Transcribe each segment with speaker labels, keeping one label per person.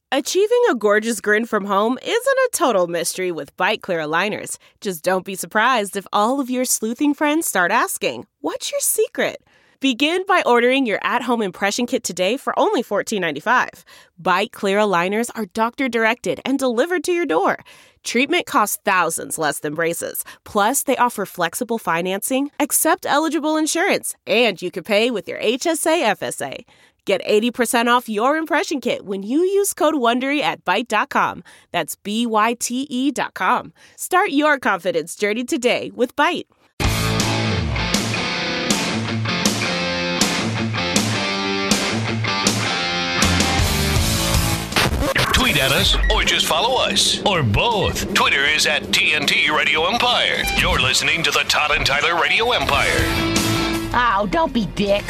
Speaker 1: Achieving a gorgeous grin from home isn't a total mystery with Byte Clear aligners. Just don't be surprised if all of your sleuthing friends start asking, "What's your secret?" Begin by ordering your at-home impression kit today for only $14.95. Byte Clear aligners are doctor-directed and delivered to your door. Treatment costs thousands less than braces. Plus, they offer flexible financing, accept eligible insurance, and you can pay with your HSA FSA. Get 80% off your impression kit when you use code WONDERY at Byte.com. That's BYTE.com. Start your confidence journey today with Byte.
Speaker 2: Tweet at us or just follow us. Or both. Twitter is at TNT Radio Empire. You're listening to the Todd and Tyler Radio Empire.
Speaker 3: Oh, don't be dicks.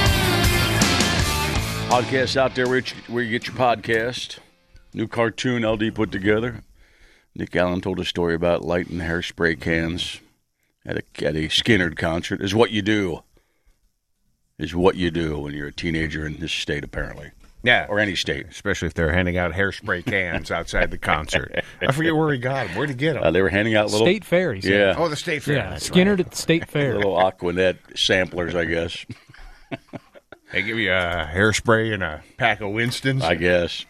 Speaker 4: Podcasts out there where you get your podcast. New cartoon LD put together. Nick Allen told a story about lighting hairspray cans at a Skynyrd concert. Is what you do. Is what you do when you're a teenager in this state, apparently.
Speaker 5: Yeah.
Speaker 4: Or any state.
Speaker 5: Especially if they're handing out hairspray cans outside the concert. I forget where he got them. Where'd he get them?
Speaker 4: They were handing out little...
Speaker 6: State Fair, he said.
Speaker 4: Yeah.
Speaker 5: Oh, the State Fair.
Speaker 6: Yeah, Skynyrd at the State Fair.
Speaker 4: Little Aquanet samplers, I guess.
Speaker 5: They give you a hairspray and a pack of Winstons.
Speaker 4: I guess.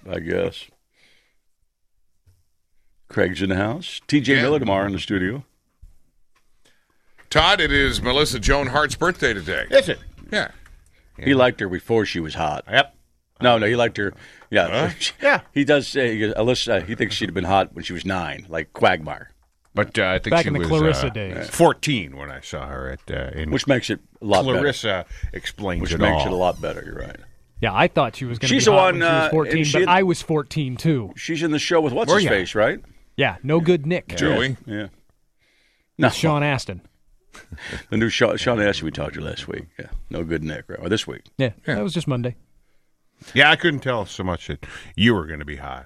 Speaker 4: Craig's in the house. TJ Miller tomorrow in the studio.
Speaker 7: Todd, it is Melissa Joan Hart's birthday today.
Speaker 5: Is it?
Speaker 7: Yeah.
Speaker 4: He liked her before she was hot.
Speaker 5: Yep.
Speaker 4: No, he liked her. Yeah.
Speaker 5: Yeah.
Speaker 4: He does say, Alyssa, he thinks she'd have been hot when she was 9, like Quagmire.
Speaker 5: But I think
Speaker 6: Back
Speaker 5: she
Speaker 6: in the
Speaker 5: was
Speaker 6: Clarissa days.
Speaker 5: 14 when I saw her at
Speaker 4: Which makes it a lot
Speaker 5: Clarissa explains
Speaker 4: better.
Speaker 5: it
Speaker 4: Which makes
Speaker 5: all.
Speaker 4: it a lot better, you're right.
Speaker 6: Yeah, I thought she was going to be
Speaker 4: She's the
Speaker 6: hot
Speaker 4: one,
Speaker 6: when she was 14,
Speaker 4: and she
Speaker 6: but
Speaker 4: had-
Speaker 6: I was 14 too.
Speaker 4: She's in the show with What's-His-Face, right?
Speaker 6: Yeah, No Good Nick.
Speaker 7: Joey.
Speaker 4: Yeah. No,
Speaker 6: Sean Astin.
Speaker 4: the new Sean Astin we talked to last week. Yeah, No Good Nick, right? Or this week.
Speaker 6: Yeah, that was just Monday.
Speaker 5: Yeah, I couldn't tell so much that you were going to be hot.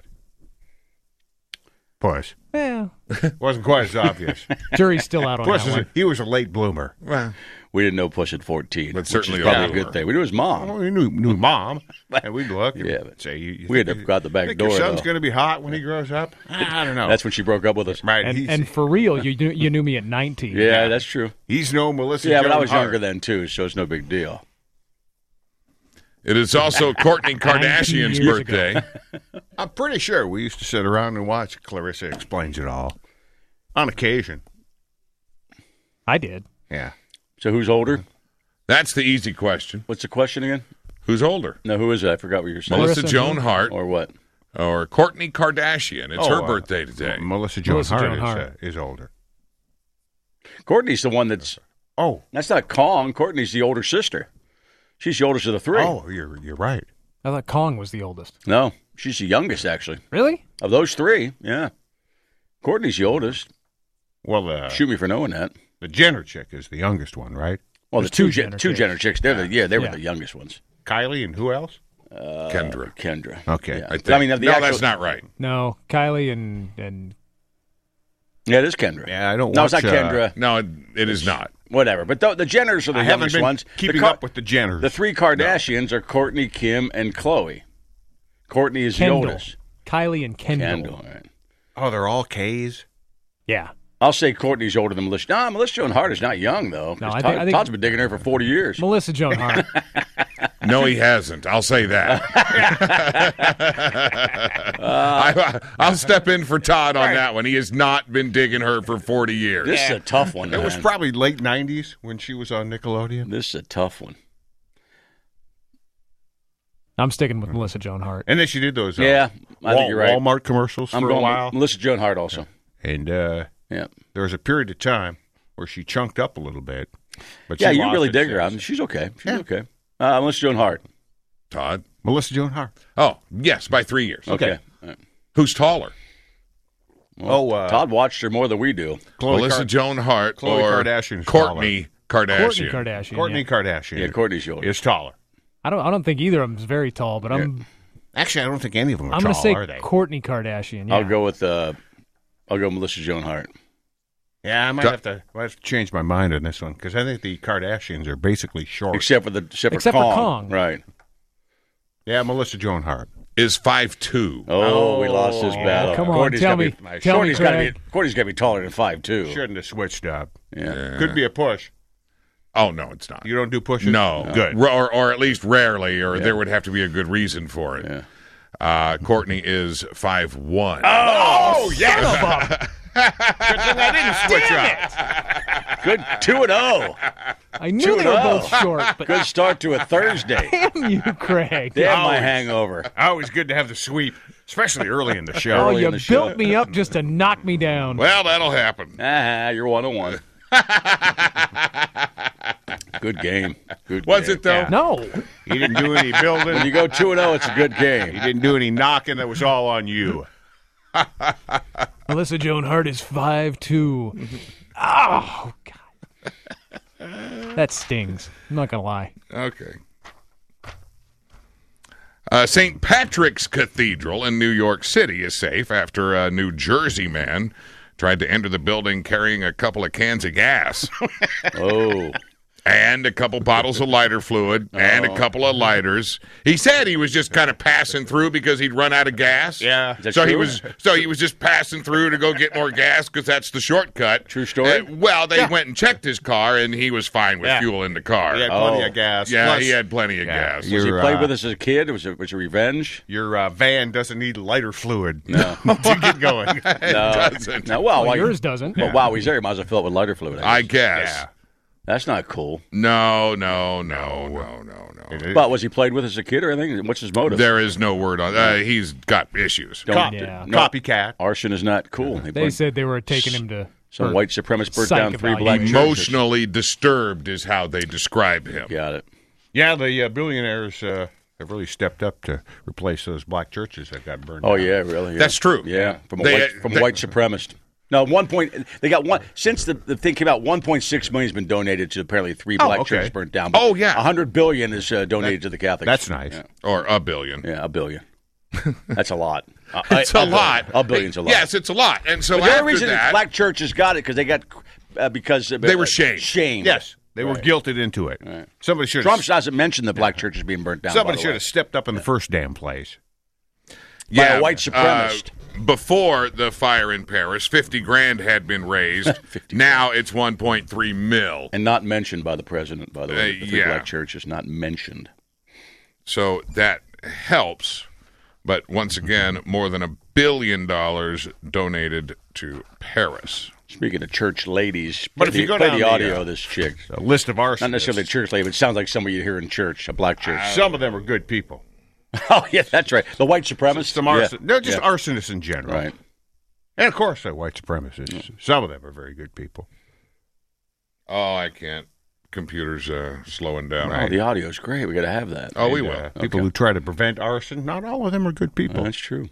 Speaker 5: Plus,
Speaker 6: Yeah,
Speaker 5: wasn't quite as obvious.
Speaker 6: jury's still out on
Speaker 5: Plus,
Speaker 6: that one.
Speaker 5: he was a late bloomer.
Speaker 7: Well,
Speaker 4: We didn't know Puss at 14,
Speaker 7: But
Speaker 4: which
Speaker 7: certainly
Speaker 4: is probably
Speaker 7: a
Speaker 4: a good
Speaker 7: bloomer.
Speaker 4: thing. We knew his mom.
Speaker 5: Well, we knew mom, and we'd look.
Speaker 4: Yeah, but
Speaker 5: say you
Speaker 4: we had
Speaker 5: think
Speaker 4: to go out the back
Speaker 5: think
Speaker 4: door,
Speaker 5: Your son's
Speaker 4: though.
Speaker 5: going to be hot when he grows up. I don't know.
Speaker 4: That's when she broke up with us.
Speaker 5: right.
Speaker 6: And for real, you knew me at 19.
Speaker 4: Yeah, that's true.
Speaker 5: he's no Melissa.
Speaker 4: Yeah, but I
Speaker 5: Joan
Speaker 4: was
Speaker 5: Hart.
Speaker 4: younger then, too, so it's no big deal.
Speaker 7: it is also Kourtney Kardashian's
Speaker 6: 19 years
Speaker 7: birthday.
Speaker 5: I'm pretty sure we used to sit around and watch Clarissa Explains It All on occasion.
Speaker 6: I did.
Speaker 5: Yeah.
Speaker 4: So who's older?
Speaker 7: That's the easy question.
Speaker 4: What's the question again?
Speaker 7: Who's older?
Speaker 4: No, who is it? I forgot what you were saying.
Speaker 7: Melissa
Speaker 6: Clarissa
Speaker 7: Joan
Speaker 6: Joan-
Speaker 7: Hart
Speaker 4: Or what?
Speaker 7: or Kourtney Kardashian? It's her birthday today.
Speaker 5: Melissa Joan
Speaker 6: Melissa Joan
Speaker 5: Hart,
Speaker 6: Hart.
Speaker 5: Is older.
Speaker 4: Courtney's the one that's...
Speaker 5: Oh.
Speaker 4: That's not Kong. Courtney's the older sister. She's the oldest of the three.
Speaker 5: Oh, you're right.
Speaker 6: I thought Kong was the oldest.
Speaker 4: No, she's the youngest, actually.
Speaker 6: Really?
Speaker 4: Of those three, yeah. Courtney's the oldest.
Speaker 5: Well,
Speaker 4: Shoot me for knowing that.
Speaker 5: the Jenner chick is the youngest one, right?
Speaker 4: Well,
Speaker 6: There's
Speaker 4: the two
Speaker 6: two
Speaker 4: Jenner chicks, they were
Speaker 6: Yeah.
Speaker 4: the youngest ones.
Speaker 5: Kylie and who else?
Speaker 7: Kendra.
Speaker 4: Kendra.
Speaker 5: Okay.
Speaker 4: Yeah.
Speaker 7: I think.
Speaker 4: I mean, the
Speaker 7: no,
Speaker 4: actual-
Speaker 7: that's not right.
Speaker 6: No, Kylie and
Speaker 4: Yeah, it is Kendra.
Speaker 5: Yeah, I don't
Speaker 4: No,
Speaker 5: watch,
Speaker 4: it's not Kendra.
Speaker 7: No, it is not.
Speaker 4: Whatever. But the Jenners are the
Speaker 5: I haven't
Speaker 4: youngest
Speaker 5: been
Speaker 4: ones.
Speaker 5: keeping
Speaker 4: the
Speaker 5: up with the Jenners.
Speaker 4: The three Kardashians are Kourtney, Kim, and Khloe. Kourtney is
Speaker 6: Kendall.
Speaker 4: the oldest.
Speaker 6: Kylie and Kendall.
Speaker 4: Kendall, all right.
Speaker 5: Oh, they're all K's?
Speaker 6: Yeah.
Speaker 4: I'll say Courtney's older than Melissa. No, Melissa Joan Hart is not young, though.
Speaker 6: No,
Speaker 4: 'Cause
Speaker 6: I think-
Speaker 4: Todd's been digging her for 40 years.
Speaker 6: Melissa Joan Hart.
Speaker 7: No, he hasn't. I'll say that. I'll step in for Todd on that one. He has not been digging her for 40 years.
Speaker 4: This is a tough one,
Speaker 5: It was
Speaker 4: man.
Speaker 5: probably late 90s when she was on Nickelodeon.
Speaker 4: This is a tough one.
Speaker 6: I'm sticking with Melissa Joan Hart.
Speaker 5: And then she did those
Speaker 4: Yeah, I think you're right.
Speaker 5: Walmart commercials
Speaker 4: I'm
Speaker 5: for
Speaker 4: going
Speaker 5: a while.
Speaker 4: with Melissa Joan Hart also.
Speaker 5: And
Speaker 4: Yeah.
Speaker 5: there was a period of time where she chunked up a little bit. But
Speaker 4: Yeah,
Speaker 5: she
Speaker 4: you
Speaker 5: lost
Speaker 4: really
Speaker 5: it
Speaker 4: dig her. I
Speaker 5: since.
Speaker 4: mean, she's okay. She's
Speaker 5: Yeah.
Speaker 4: okay. Melissa Joan Hart.
Speaker 7: Todd?
Speaker 5: Melissa Joan Hart.
Speaker 7: Oh, yes, by 3 years.
Speaker 4: Okay. All right.
Speaker 7: Who's taller?
Speaker 4: Well, Todd watched her more than we do.
Speaker 7: Melissa Joan Hart
Speaker 5: Khloe
Speaker 7: or
Speaker 5: Kardashian's
Speaker 7: Kourtney Kardashian?
Speaker 6: Courtney Kardashian.
Speaker 5: Kourtney
Speaker 6: yeah.
Speaker 5: Kardashian
Speaker 4: Yeah, Courtney's the oldest.
Speaker 5: is taller.
Speaker 6: I don't think either of them is very tall, but I'm
Speaker 5: Actually, I don't think any of them are
Speaker 6: I'm
Speaker 5: tall,
Speaker 6: going to say
Speaker 5: are they?
Speaker 6: Kourtney Kardashian. Yeah.
Speaker 4: I'll go Melissa Joan Hart.
Speaker 5: Yeah, I might have to change my mind on this one because I think the Kardashians are basically short.
Speaker 4: Except for
Speaker 6: Except for
Speaker 4: Kong.
Speaker 6: Kong.
Speaker 4: Right.
Speaker 5: Yeah, Melissa Joan Hart.
Speaker 7: is 5'2".
Speaker 4: Oh, we lost his battle.
Speaker 6: Come on,
Speaker 4: Courtney's
Speaker 6: tell
Speaker 4: gotta
Speaker 6: me.
Speaker 4: be-
Speaker 6: Tell me,
Speaker 4: Courtney's gotta
Speaker 6: Craig.
Speaker 4: Courtney's got to be taller than 5'2".
Speaker 5: Shouldn't have switched up.
Speaker 4: Yeah.
Speaker 5: Could be a push.
Speaker 7: Oh, no, it's not.
Speaker 5: You don't do pushes?
Speaker 7: No.
Speaker 5: Good.
Speaker 7: Or at least rarely, or there would have to be a good reason for it.
Speaker 4: Yeah.
Speaker 7: Courtney is 5'1".
Speaker 5: Oh, yes! Good thing I didn't switch up.
Speaker 4: Good 2-0.
Speaker 6: I knew they were
Speaker 4: 2-0.
Speaker 6: both short, but
Speaker 4: Good start to a Thursday.
Speaker 6: damn you, Craig.
Speaker 4: Damn my hangover.
Speaker 5: Always good to have the sweep, especially early in the
Speaker 6: Oh,
Speaker 5: show.
Speaker 4: early
Speaker 6: you
Speaker 4: in the show.
Speaker 6: built me up just to knock me down.
Speaker 7: Well, that'll happen.
Speaker 4: You're 1-1. Good game. Good
Speaker 7: Was
Speaker 4: game.
Speaker 7: it, though?
Speaker 6: No.
Speaker 5: He didn't do any building.
Speaker 4: When you go 2-0, it's a good
Speaker 5: He
Speaker 4: game.
Speaker 5: didn't do any knocking. That was all on you.
Speaker 6: Melissa Joan Hart is 5'2". Oh, God. That stings. I'm not going to lie.
Speaker 7: Okay. St. Patrick's Cathedral in New York City is safe after a New Jersey man tried to enter the building carrying a couple of cans of gas
Speaker 4: Oh.
Speaker 7: and a couple bottles of lighter fluid and a couple of lighters. He said he was just kind of passing through because he'd run out of gas.
Speaker 5: Yeah.
Speaker 4: Is that
Speaker 7: So
Speaker 4: true?
Speaker 7: he was just passing through to go get more gas because that's the shortcut.
Speaker 4: True story?
Speaker 7: Well, they went and checked his car and he was fine with
Speaker 5: Yeah.
Speaker 7: fuel in the car.
Speaker 5: He had plenty of gas.
Speaker 7: Yeah,
Speaker 5: Plus,
Speaker 7: he had plenty of gas.
Speaker 4: Was he
Speaker 5: Your,
Speaker 4: played with us as a kid? Was it revenge?
Speaker 5: Your van doesn't need lighter fluid
Speaker 4: No.
Speaker 5: to get going.
Speaker 7: It
Speaker 4: No.
Speaker 7: doesn't.
Speaker 4: No, well,
Speaker 6: Well, yours doesn't.
Speaker 4: Well, wow, he's there. He might as well fill it with lighter fluid.
Speaker 7: I guess.
Speaker 5: Yeah.
Speaker 4: That's not cool.
Speaker 7: No.
Speaker 4: But was he played with as a kid or anything? What's his motive?
Speaker 7: There is no word on. He's got issues.
Speaker 4: Don't-
Speaker 6: Yeah.
Speaker 4: no,
Speaker 5: Copycat.
Speaker 4: Arson is not cool.
Speaker 6: They said they were taking him to
Speaker 4: some
Speaker 6: for
Speaker 4: white supremacist burnt
Speaker 6: psych
Speaker 4: down 3
Speaker 6: evaluation.
Speaker 4: black churches.
Speaker 7: Emotionally disturbed is how they describe him.
Speaker 4: Got it.
Speaker 5: Yeah, the billionaires have really stepped up to replace those black churches that got burned
Speaker 4: Oh
Speaker 5: down.
Speaker 4: yeah, really. Yeah.
Speaker 7: That's true.
Speaker 4: Yeah, from
Speaker 7: They-
Speaker 4: white supremacist. No, they got one since the thing came out. 1.6 million has been donated to apparently 3 black
Speaker 5: okay.
Speaker 4: churches burnt down.
Speaker 7: Oh, yeah.
Speaker 4: 100 billion is donated to the Catholics.
Speaker 5: That's nice.
Speaker 4: Yeah,
Speaker 7: Or $1 billion.
Speaker 4: $1 billion. That's a lot.
Speaker 7: It's a lot.
Speaker 4: $1 billion's a lot.
Speaker 7: Yes, it's a lot. And so
Speaker 4: But the
Speaker 7: after
Speaker 4: only reason
Speaker 7: that,
Speaker 4: black churches got it because they got
Speaker 7: They were shamed.
Speaker 4: Shamed.
Speaker 5: Yes, they were guilted into it.
Speaker 4: Right.
Speaker 5: Somebody should
Speaker 4: Trump doesn't mention the black churches being burnt down.
Speaker 5: somebody
Speaker 4: by the
Speaker 5: should
Speaker 4: way.
Speaker 5: have stepped up in the first damn place.
Speaker 4: by a white supremacist.
Speaker 7: Before the fire in Paris, $50,000 had been raised. Now it's 1.3 mil.
Speaker 4: And not mentioned by the president, by the way. The 3
Speaker 7: yeah.
Speaker 4: black churches not mentioned.
Speaker 7: So that helps. But once again, more than $1 billion donated to Paris.
Speaker 4: Speaking of church ladies,
Speaker 5: But if you go
Speaker 4: play
Speaker 5: down
Speaker 4: the
Speaker 5: the,
Speaker 4: audio of this chick.
Speaker 5: A list of arsonists.
Speaker 4: Not necessarily a church lady, but it sounds like somebody you hear in church, a black church.
Speaker 5: Some of them are good people.
Speaker 4: Oh, yeah, that's right. The white supremacists?
Speaker 5: Some arson.
Speaker 4: Yeah.
Speaker 5: They're just
Speaker 4: Yeah.
Speaker 5: arsonists in general.
Speaker 4: Right.
Speaker 5: And of course, they're white supremacists. Some of them are very good people.
Speaker 7: Oh, I can't. Computer's slowing down.
Speaker 4: Oh, the audio's great. We got to have that.
Speaker 7: Oh, we
Speaker 5: And,
Speaker 7: will.
Speaker 5: People who try to prevent arson, not all of them are good people.
Speaker 4: That's true.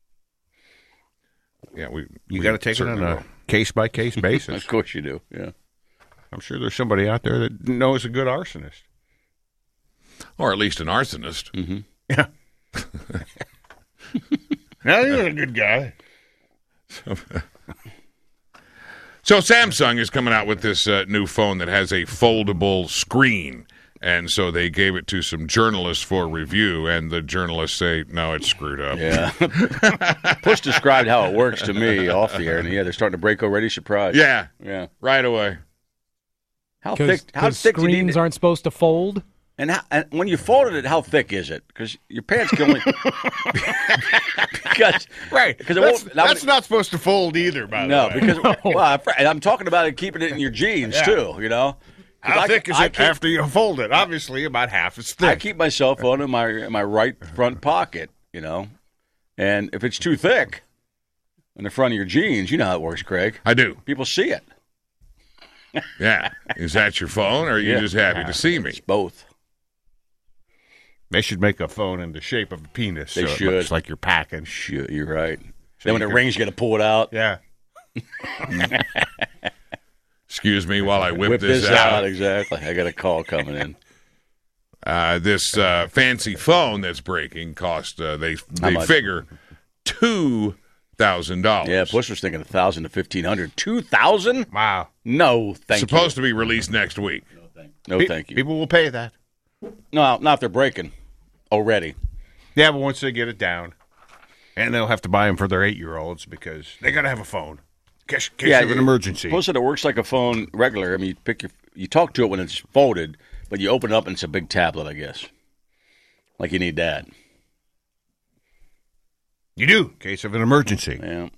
Speaker 7: Yeah,
Speaker 5: You got to take it on a case-by-case basis.
Speaker 4: Of course you do. Yeah.
Speaker 5: I'm sure there's somebody out there that knows a good arsonist.
Speaker 7: Or at least an arsonist.
Speaker 4: Mm-hmm.
Speaker 5: Yeah. Now, he's a good guy.
Speaker 7: So Samsung is coming out with this new phone that has a foldable screen. And so they gave it to some journalists for review, and the journalists say, no, it's screwed up.
Speaker 4: Yeah. Push described how it works to me off the air, and yeah, they're starting to break already. Surprise.
Speaker 7: Yeah,
Speaker 4: Yeah.
Speaker 7: right away.
Speaker 4: How thick? How
Speaker 6: Because
Speaker 4: thick do you need
Speaker 6: screens
Speaker 4: it?
Speaker 6: aren't supposed to fold.
Speaker 4: And when you folded it, how thick is it? Because your pants can only because
Speaker 5: Right.
Speaker 4: because it
Speaker 5: That's,
Speaker 4: won't.
Speaker 5: that's not supposed to fold either, by
Speaker 4: no
Speaker 5: the way.
Speaker 4: because well, and I'm talking about it keeping it in your jeans
Speaker 5: Yeah.
Speaker 4: too. You know. 'Cause
Speaker 5: How
Speaker 4: I-
Speaker 5: thick is
Speaker 4: I
Speaker 5: it
Speaker 4: keep-
Speaker 5: after you fold it? Obviously, about half as thick.
Speaker 4: I keep my cell phone in my right front pocket. You know, and if it's too thick in the front of your jeans, you know how it works, Craig.
Speaker 7: I do.
Speaker 4: People see it.
Speaker 7: Yeah. Is that your phone, or are you
Speaker 4: Yeah.
Speaker 7: just happy to see me?
Speaker 4: It's both.
Speaker 5: They should make a phone in the shape of a penis.
Speaker 4: They
Speaker 5: so
Speaker 4: should.
Speaker 5: It looks like you're packing.
Speaker 4: Shit, you're right.
Speaker 5: So
Speaker 4: Then when
Speaker 5: you
Speaker 4: it
Speaker 5: can-
Speaker 4: rings, you got to pull it out.
Speaker 5: Yeah.
Speaker 7: Excuse me while I whip
Speaker 4: Whip
Speaker 7: this
Speaker 4: this
Speaker 7: out.
Speaker 4: out. Exactly. I got a call coming in.
Speaker 7: This fancy phone that's breaking cost, they
Speaker 4: much?
Speaker 7: figure, $2,000.
Speaker 4: Yeah, Bush was thinking 1,000 to 1,500. 2,000?
Speaker 5: Wow.
Speaker 4: No, thank
Speaker 7: Supposed to be released next week.
Speaker 4: you. No, thank you.
Speaker 5: People will pay that.
Speaker 4: No, not if they're breaking already.
Speaker 5: Yeah, but once they get it down, and they'll have to buy them for their 8-year-olds because they got to have a phone in case of an emergency.
Speaker 4: Plus, it works like a phone regular. I mean, you talk to it when it's folded, but you open it up and it's a big tablet, I guess. Like you need that.
Speaker 5: You do, in case of an emergency.
Speaker 4: Yeah.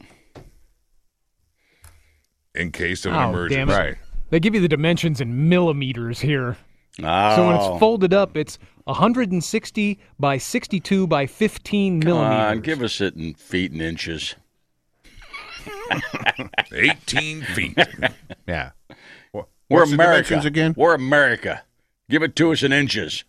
Speaker 7: In case of an emergency.
Speaker 6: Damn it.
Speaker 5: Right.
Speaker 6: They give you the dimensions in millimeters here.
Speaker 4: Oh.
Speaker 6: So when it's folded up, it's 160 by 62 by 15 millimeters.
Speaker 4: Give us it in feet and inches.
Speaker 7: 18 feet.
Speaker 5: Yeah.
Speaker 4: We're
Speaker 5: What's the
Speaker 4: America.
Speaker 5: dimensions again?
Speaker 4: We're America. Give it to us in inches.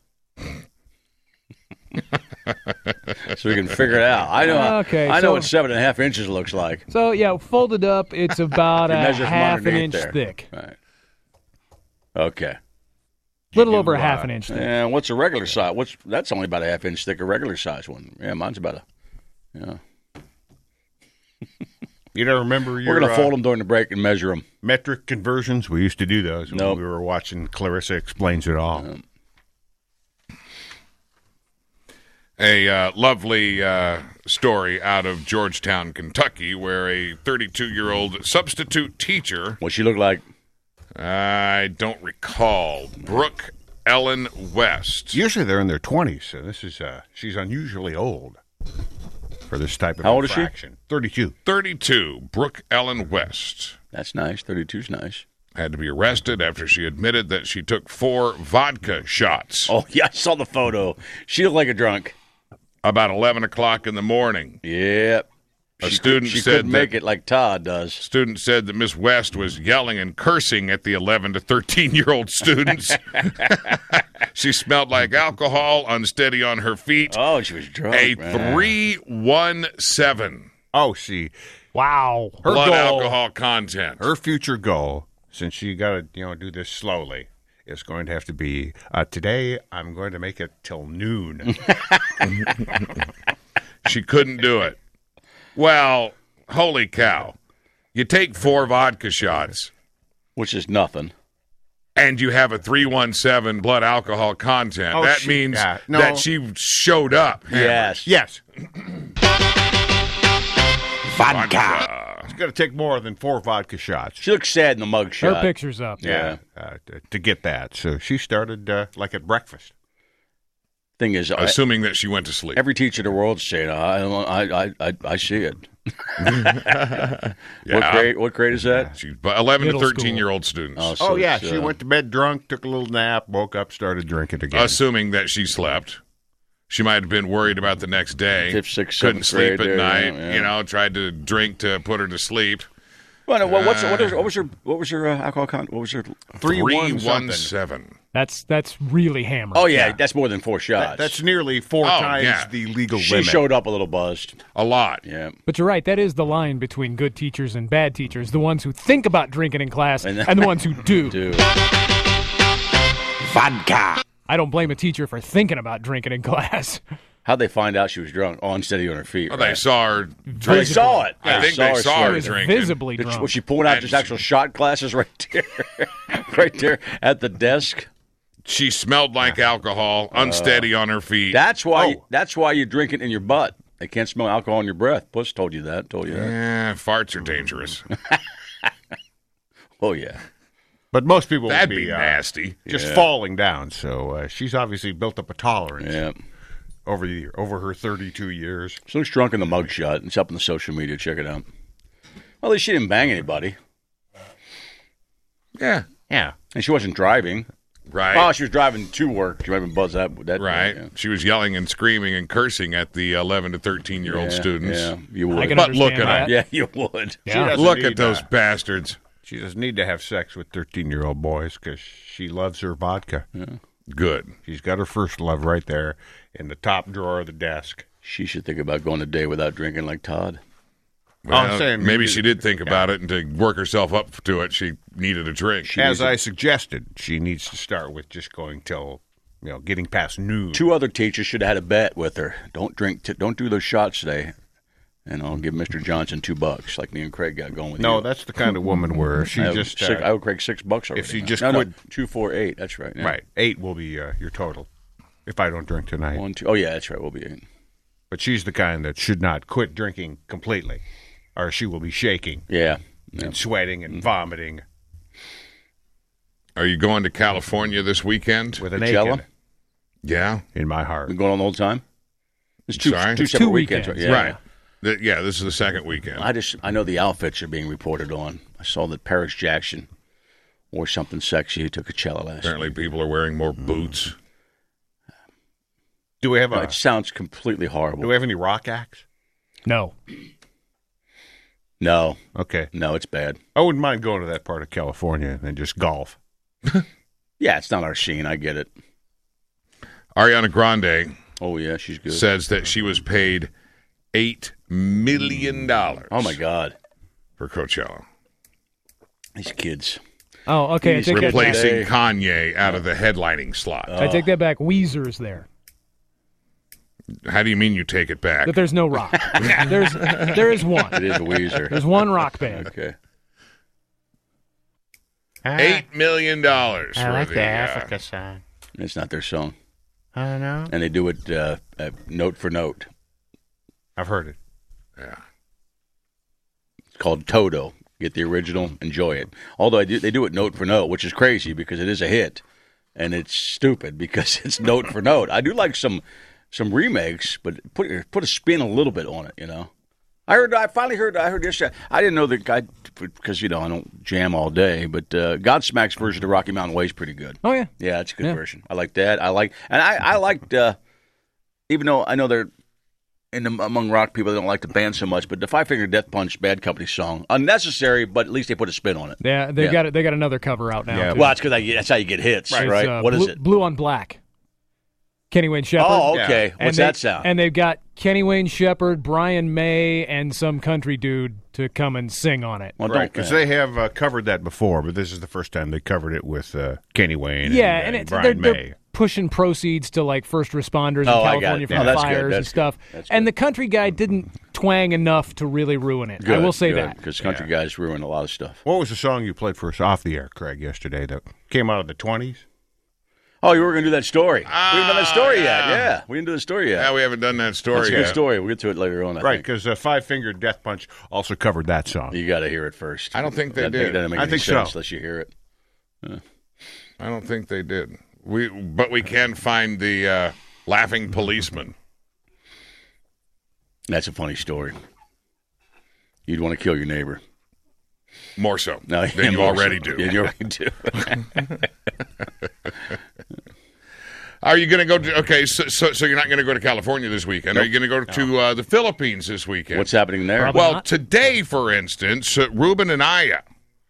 Speaker 4: So we can figure it out. I know.
Speaker 6: Okay,
Speaker 4: I know
Speaker 6: so-
Speaker 4: what 7.5 inches looks like.
Speaker 6: So, yeah, folded up, it's about
Speaker 4: You
Speaker 6: a
Speaker 4: measure from
Speaker 6: half an
Speaker 4: underneath
Speaker 6: inch
Speaker 4: there.
Speaker 6: thick.
Speaker 4: Right. Okay.
Speaker 6: Little over a half an inch thick.
Speaker 4: And what's a regular size? That's only about a half inch thick, a regular size one. Yeah, mine's about a. Yeah.
Speaker 5: You don't remember your
Speaker 4: We're going to fold them during the break and measure them.
Speaker 5: metric conversions? We used to do those when
Speaker 4: Nope.
Speaker 5: we were watching Clarissa Explains It All.
Speaker 7: A lovely story out of Georgetown, Kentucky, where a 32-year-old substitute teacher,
Speaker 4: What she look like?
Speaker 7: I don't recall, Brooke Ellen West.
Speaker 5: Usually they're in their 20s, so this is she's unusually old for this type of
Speaker 4: How old is she?
Speaker 5: infraction. 32.
Speaker 7: 32, Brooke Ellen West,
Speaker 4: That's nice. 32's nice.
Speaker 7: had to be arrested after she admitted that she took 4 vodka shots
Speaker 4: Oh, yeah, I saw the photo. She looked like a drunk.
Speaker 7: about 11 o'clock in the morning.
Speaker 4: Yep.
Speaker 7: A student
Speaker 4: she
Speaker 7: said
Speaker 4: couldn't make
Speaker 7: that-
Speaker 4: it like Todd does.
Speaker 7: Student said that Miss West was yelling and cursing at the 11 to 13-year-old students. She smelled like alcohol, unsteady on her feet.
Speaker 4: Oh, she was drunk.
Speaker 7: A
Speaker 4: man.
Speaker 7: 317
Speaker 5: Oh, see,
Speaker 6: Wow.
Speaker 5: her
Speaker 7: blood
Speaker 5: goal,
Speaker 7: alcohol content.
Speaker 5: her future goal, since she got to do this slowly, is going to have to be today. I'm going to make it till noon.
Speaker 7: She couldn't do it. Well, holy cow. You take 4 vodka shots
Speaker 4: Which is nothing.
Speaker 7: and you have a 317 blood alcohol content.
Speaker 5: Oh,
Speaker 7: That means
Speaker 5: no.
Speaker 7: that she showed up.
Speaker 4: Yes.
Speaker 5: Yes,
Speaker 7: Vodka.
Speaker 5: it's going to take more than 4 vodka shots.
Speaker 4: She looks sad in the mug
Speaker 6: Her
Speaker 4: shot.
Speaker 6: picture's up.
Speaker 4: Yeah.
Speaker 5: To get that. So she started like at breakfast.
Speaker 4: Thing is,
Speaker 7: Assuming that she went to sleep.
Speaker 4: every teacher in the world's saying, I see it.
Speaker 7: Yeah.
Speaker 4: What grade is that?
Speaker 7: She's 11 to
Speaker 6: Middle
Speaker 7: 13-year-old students.
Speaker 5: Oh, yeah.
Speaker 4: it's,
Speaker 5: She went to bed drunk, took a little nap, woke up, started drinking again.
Speaker 7: Assuming that she slept. She might have been worried about the next day.
Speaker 4: 5th, 6th,
Speaker 7: Couldn't
Speaker 4: 7th
Speaker 7: sleep
Speaker 4: grade
Speaker 7: at
Speaker 4: there,
Speaker 7: night.
Speaker 4: yeah.
Speaker 7: You know, tried to drink to put her to sleep.
Speaker 4: Well, no, what was her alcohol content? What was her?
Speaker 7: 317.
Speaker 6: That's really hammered.
Speaker 4: Oh yeah, that's more than 4 shots.
Speaker 5: That's nearly 4 times
Speaker 7: yeah.
Speaker 5: the legal
Speaker 4: she
Speaker 5: limit.
Speaker 4: showed up a little buzzed.
Speaker 7: A lot.
Speaker 4: Yeah.
Speaker 6: But you're right. That is the line between good teachers and bad teachers. The ones who think about drinking in class and the ones who do.
Speaker 3: Vodka.
Speaker 6: I don't blame a teacher for thinking about drinking in class.
Speaker 4: How'd they find out she was drunk? Oh, unsteady on her feet.
Speaker 7: Well,
Speaker 4: right?
Speaker 7: they saw her
Speaker 4: They
Speaker 7: drink.
Speaker 4: saw it.
Speaker 7: I think they saw her
Speaker 6: She was
Speaker 7: drinking.
Speaker 6: visibly drunk.
Speaker 4: Was she pulling out
Speaker 7: And
Speaker 4: just actual shot glasses right there, right there at the desk?
Speaker 7: She smelled like alcohol, unsteady on her feet.
Speaker 4: That's why. That's why you drink it in your butt. They can't smell alcohol in your breath. Puss told you that.
Speaker 7: Farts are dangerous.
Speaker 4: Oh yeah.
Speaker 5: But most people
Speaker 7: That'd
Speaker 5: would
Speaker 7: be nasty.
Speaker 5: just falling down. So she's obviously built up a tolerance
Speaker 4: Yeah.
Speaker 5: over her 32 years.
Speaker 4: She looks drunk in the mugshot. It's up on the social media. Check it out. Well, at least she didn't bang anybody,
Speaker 7: Yeah.
Speaker 5: Yeah.
Speaker 4: and she wasn't driving.
Speaker 7: Right.
Speaker 4: Oh, she was driving to work. She might have been buzzed out. That
Speaker 7: Right.
Speaker 4: Yeah.
Speaker 7: She was yelling and screaming and cursing at the 11 to 13-year-old
Speaker 4: Yeah,
Speaker 7: students.
Speaker 4: Yeah, you would.
Speaker 6: I can
Speaker 7: But
Speaker 6: understand
Speaker 7: look at
Speaker 6: that.
Speaker 4: Yeah, you would.
Speaker 5: She doesn't
Speaker 7: Look
Speaker 5: need,
Speaker 7: at those bastards.
Speaker 5: She doesn't need to have sex with 13-year-old boys because she loves her vodka.
Speaker 7: Good.
Speaker 5: She's got her first love right there in the top drawer of the desk.
Speaker 4: She should think about going a day without drinking like Todd.
Speaker 7: Well,
Speaker 5: I'm saying
Speaker 7: maybe
Speaker 5: maybe-
Speaker 7: she did think about it, and to work herself up to it, she needed a drink.
Speaker 5: As I suggested, she needs to start with just going till, getting past noon.
Speaker 4: 2 other teachers should have had a bet with her. Don't drink. Don't do those shots today. And I'll give Mr. Johnson $2, like me and Craig got going with you.
Speaker 5: No, that's the kind of woman where she
Speaker 4: I owe
Speaker 5: just
Speaker 4: I owe Craig $6 already.
Speaker 5: if she just
Speaker 4: no,
Speaker 5: quit-
Speaker 4: 2, 4, 8. That's right. Yeah.
Speaker 5: right. 8 will be your total if I don't drink tonight.
Speaker 4: 1, 2. Oh yeah, that's right. We'll be 8.
Speaker 5: But she's the kind that should not quit drinking completely, or she will be shaking
Speaker 4: Yeah.
Speaker 5: and sweating and vomiting
Speaker 7: Are you going to California this weekend?
Speaker 5: with an
Speaker 4: Coachella?
Speaker 5: ache
Speaker 7: Yeah.
Speaker 5: in my heart.
Speaker 4: Been going on the whole time? It's
Speaker 7: Sorry?
Speaker 4: two separate
Speaker 6: Two
Speaker 4: weekends.
Speaker 6: weekends.
Speaker 4: Yeah.
Speaker 7: Right. This is the second weekend.
Speaker 4: I know the outfits are being reported on. I saw that Paris Jackson wore something sexy to Coachella last
Speaker 7: Apparently,
Speaker 4: night.
Speaker 7: people are wearing more boots.
Speaker 5: Do we have
Speaker 4: It sounds completely horrible.
Speaker 5: Do we have any rock acts?
Speaker 6: No.
Speaker 4: No,
Speaker 5: Okay.
Speaker 4: no, it's bad.
Speaker 5: I wouldn't mind going to that part of California and just golf.
Speaker 4: Yeah, it's not our scene. I get it.
Speaker 7: Ariana Grande
Speaker 4: Oh, yeah, she's good.
Speaker 7: says that she was paid $8 million.
Speaker 4: Oh, my God.
Speaker 7: For Coachella.
Speaker 4: These kids.
Speaker 6: Oh, okay. I
Speaker 4: He's
Speaker 6: take that back.
Speaker 7: Replacing Kanye out of the headlining slot.
Speaker 6: I take that back. Weezer's there,
Speaker 7: How do you mean you take it back?
Speaker 6: but there's no rock. there is one.
Speaker 4: It is a Weezer.
Speaker 6: There's one rock band.
Speaker 4: Okay.
Speaker 7: $8 million for
Speaker 5: song.
Speaker 4: It's not their song.
Speaker 5: I don't know.
Speaker 4: And they do it note for note.
Speaker 5: I've heard it.
Speaker 7: Yeah.
Speaker 4: It's called Toto. Get the original, enjoy it. Although they do it note for note, which is crazy because it is a hit. And it's stupid because it's note for note. I do like some remakes, but put a spin a little bit on it, you know. I heard this. I didn't know the guy because I don't jam all day, but Godsmack's version of Rocky Mountain Way is pretty good.
Speaker 6: Oh yeah.
Speaker 4: Yeah, it's a good
Speaker 6: Yeah.
Speaker 4: version. I like that. I liked even though I know they're among rock people, they don't like the band so much, but the Five Finger Death Punch Bad Company song, unnecessary, but at least they put a spin on it.
Speaker 6: Yeah, they got another cover out now.
Speaker 5: Yeah,
Speaker 6: too.
Speaker 4: Well, that's because that's how you get hits,
Speaker 6: It's,
Speaker 4: right? What is
Speaker 6: Blue,
Speaker 4: it?
Speaker 6: Blue on Black. Kenny Wayne Shepherd.
Speaker 4: Oh, okay.
Speaker 6: And
Speaker 4: What's that sound?
Speaker 6: And they've got Kenny Wayne Shepherd, Brian May, and some country dude to come and sing on it.
Speaker 4: Well,
Speaker 5: Right,
Speaker 4: don't-
Speaker 5: because they have covered that before, but this is the first time they covered it with Kenny Wayne
Speaker 6: Yeah,
Speaker 5: and
Speaker 6: and
Speaker 5: Brian
Speaker 6: they're
Speaker 5: May.
Speaker 6: pushing proceeds to like first responders in
Speaker 4: Oh, I got
Speaker 6: California
Speaker 4: it.
Speaker 6: from
Speaker 4: Oh,
Speaker 6: the
Speaker 4: that's good.
Speaker 6: fires and
Speaker 4: That's
Speaker 6: stuff.
Speaker 4: good. That's
Speaker 6: And
Speaker 4: good.
Speaker 6: the country guy didn't twang enough to really ruin it. I will say that.
Speaker 4: because country guys ruin a lot of stuff.
Speaker 5: What was the song you played for us off the air, Craig, yesterday that came out of the 20s?
Speaker 4: Oh, you were going to do that story. We haven't done that story yet.
Speaker 7: yeah.
Speaker 4: Yeah, we didn't do the story yet.
Speaker 7: Yeah, we haven't done that
Speaker 4: That's
Speaker 7: story
Speaker 4: a good
Speaker 7: yet.
Speaker 4: story. We'll get to it later on. I
Speaker 5: Right,
Speaker 4: think.
Speaker 5: because Five Finger Death Punch also covered that song.
Speaker 4: You got to hear it first.
Speaker 7: I don't think they
Speaker 4: That
Speaker 7: did.
Speaker 4: doesn't make
Speaker 5: I
Speaker 4: any
Speaker 5: think
Speaker 4: sense
Speaker 5: so.
Speaker 4: unless you hear it.
Speaker 7: I don't think they did. But we can find the laughing policeman.
Speaker 4: That's a funny story. You'd want to kill your neighbor.
Speaker 7: More so
Speaker 4: No,
Speaker 7: than you
Speaker 4: more
Speaker 7: already
Speaker 4: so.
Speaker 7: do.
Speaker 4: Yeah, you already do.
Speaker 7: Are you going to go to? Okay, so you're not going to go to California this weekend. Are you going to go to the Philippines this weekend?
Speaker 4: What's happening there?
Speaker 6: Probably
Speaker 7: Well,
Speaker 6: not.
Speaker 7: today, for instance, Ruben Anaya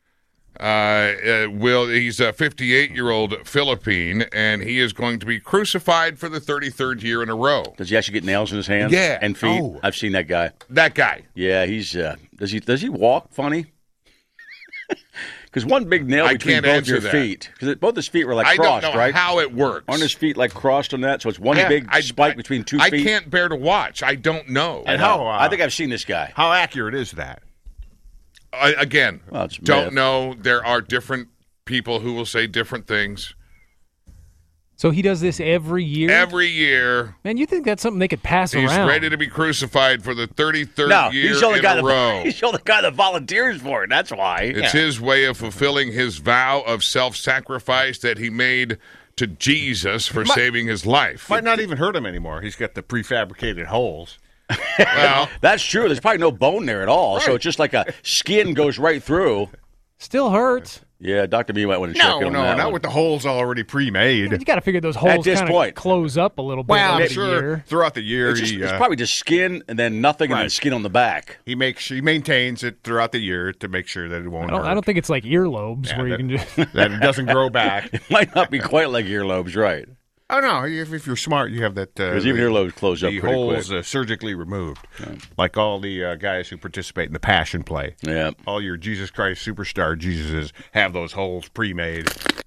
Speaker 7: he's a 58-year-old Philippine, and he is going to be crucified for the 33rd year in a row.
Speaker 4: Does he actually get nails in his hands?
Speaker 7: Yeah.
Speaker 4: and feet.
Speaker 5: Oh.
Speaker 4: I've seen that guy.
Speaker 7: That guy.
Speaker 4: Yeah, he's. Does he walk funny? Because one big nail
Speaker 7: I
Speaker 4: between
Speaker 7: can't
Speaker 4: both
Speaker 7: answer
Speaker 4: your
Speaker 7: that.
Speaker 4: feet. Because both his feet were like
Speaker 7: I
Speaker 4: crossed,
Speaker 7: don't know
Speaker 4: right?
Speaker 7: how it works.
Speaker 4: Aren't his feet like crossed on that? So it's one big spike between two
Speaker 7: I
Speaker 4: feet.
Speaker 7: can't bear to watch. I don't know.
Speaker 5: And how
Speaker 4: I think I've seen this guy.
Speaker 5: how accurate is that?
Speaker 7: Again,
Speaker 4: Well, it's
Speaker 7: don't
Speaker 4: myth.
Speaker 7: know. There are different people who will say different things.
Speaker 6: So he does this every year?
Speaker 7: Every year,
Speaker 6: Man, you think that's something they could pass
Speaker 7: he's
Speaker 6: around?
Speaker 7: ready to be crucified for the 33rd
Speaker 4: No,
Speaker 7: year
Speaker 4: he's the only
Speaker 7: in
Speaker 4: guy
Speaker 7: a row.
Speaker 4: He's the only guy that volunteers for it. That's why.
Speaker 7: It's his way of fulfilling his vow of self-sacrifice that he made to Jesus for saving his life.
Speaker 5: Might not even hurt him anymore. He's got the prefabricated holes.
Speaker 7: Well,
Speaker 4: That's true. There's probably no bone there at all. So it's just like a skin goes right through.
Speaker 6: Still hurts.
Speaker 4: Yeah, Dr. B might want to check
Speaker 5: No,
Speaker 4: in on that
Speaker 5: not
Speaker 4: one.
Speaker 5: with the holes already pre-made.
Speaker 6: You got to figure those holes
Speaker 4: this
Speaker 6: kind
Speaker 4: point.
Speaker 6: of close up a little bit
Speaker 5: Well,
Speaker 6: over
Speaker 5: I'm
Speaker 6: the
Speaker 5: sure
Speaker 6: year.
Speaker 5: throughout the year
Speaker 4: It's probably just skin and then nothing and then
Speaker 5: Right.
Speaker 4: skin on the back.
Speaker 5: he maintains it throughout the year to make sure that it won't hurt.
Speaker 6: I don't think it's like earlobes
Speaker 5: Yeah,
Speaker 6: where you
Speaker 5: that-
Speaker 6: can just.
Speaker 5: that it doesn't grow back.
Speaker 4: It might not be quite like earlobes, right?
Speaker 5: Oh no! If you're smart, you have that.
Speaker 4: Because even earlobes close up
Speaker 5: the
Speaker 4: pretty
Speaker 5: holes
Speaker 4: quick.
Speaker 5: surgically removed, like all the guys who participate in the Passion Play.
Speaker 4: Yeah.
Speaker 5: All your Jesus Christ Superstar Jesuses have those holes pre-made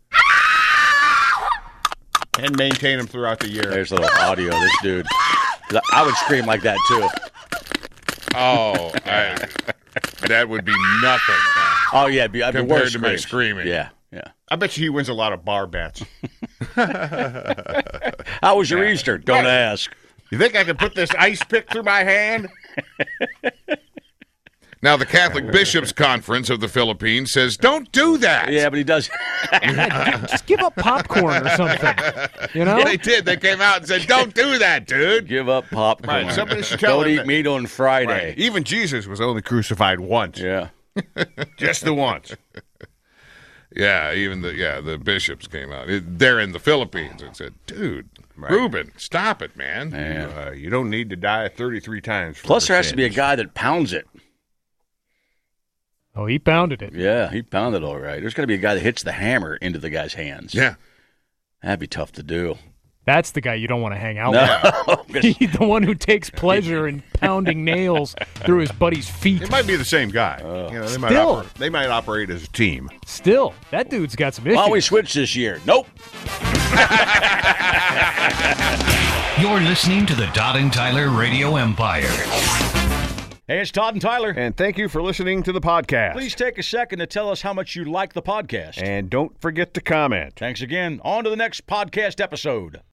Speaker 5: and maintain them throughout the year.
Speaker 4: There's a little audio of this dude. I would scream like that, too.
Speaker 7: that would be nothing
Speaker 4: Oh, yeah. I'd be
Speaker 7: compared
Speaker 4: worse
Speaker 7: to my
Speaker 4: screams.
Speaker 7: screaming.
Speaker 4: Yeah, yeah.
Speaker 5: I bet you he wins a lot of bar bets.
Speaker 4: How was your Easter? Don't ask.
Speaker 5: You think I can put this ice pick through my hand?
Speaker 7: Now, the Catholic Bishops' Conference of the Philippines says, don't do that.
Speaker 4: Yeah, but he does.
Speaker 6: Just give up popcorn or something. You know?
Speaker 7: Yeah, they did. They came out and said, don't do that, dude.
Speaker 4: Give up popcorn.
Speaker 5: Right, somebody should tell
Speaker 4: Don't
Speaker 5: him
Speaker 4: eat
Speaker 5: that-
Speaker 4: meat on Friday.
Speaker 5: Right. Even Jesus was only crucified once.
Speaker 4: Yeah.
Speaker 5: Just the once.
Speaker 7: Yeah, even the bishops came out. They're in the Philippines and said, dude,
Speaker 5: Right.
Speaker 7: Reuben, stop it, man.
Speaker 4: Man.
Speaker 5: You don't need to die 33 times. For
Speaker 4: Plus,
Speaker 5: your
Speaker 4: there has to be a
Speaker 5: sins.
Speaker 4: guy that pounds it.
Speaker 6: Oh, he pounded it.
Speaker 4: Yeah, he pounded all right. There's got to be a guy that hits the hammer into the guy's hands.
Speaker 7: Yeah.
Speaker 4: That'd be tough to do.
Speaker 6: That's the guy you don't want to hang out
Speaker 4: No.
Speaker 6: with. He's the one who takes pleasure in pounding nails through his buddy's feet.
Speaker 5: It might be the same guy. They might operate as a team.
Speaker 6: Still, that dude's got some issues.
Speaker 4: Why don't we switch this year? Nope.
Speaker 2: You're listening to the Todd and Tyler Radio Empire.
Speaker 4: Hey, it's Todd and Tyler.
Speaker 5: And thank you for listening to the podcast.
Speaker 4: Please take a second to tell us how much you like the podcast.
Speaker 5: And don't forget to comment.
Speaker 4: Thanks again. On to the next podcast episode.